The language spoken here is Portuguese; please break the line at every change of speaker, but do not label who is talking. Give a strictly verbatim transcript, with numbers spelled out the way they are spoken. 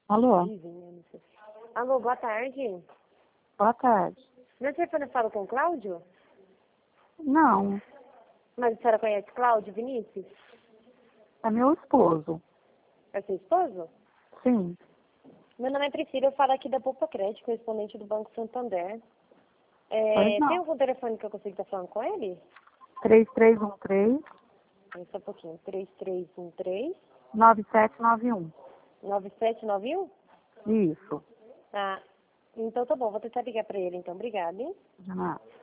Alô?
Alô, boa tarde.
Boa tarde.
Meu telefone eu falo com o Cláudio?
Não,
Mas a senhora conhece Cláudio Vinícius?
é meu esposo.
É seu esposo?
Sim.
Meu nome é Priscila, eu falo aqui da Poupa Crédito, correspondente do Banco Santander.
Pois
É, tem
não.
algum telefone que eu consigo estar falando com ele?
três três um três,
Só um pouquinho. três três um três,
nove sete nove um.
nove sete nove um?
Isso.
Ah, então tá bom, vou tentar ligar pra ele então. Obrigada, hein?
De nada.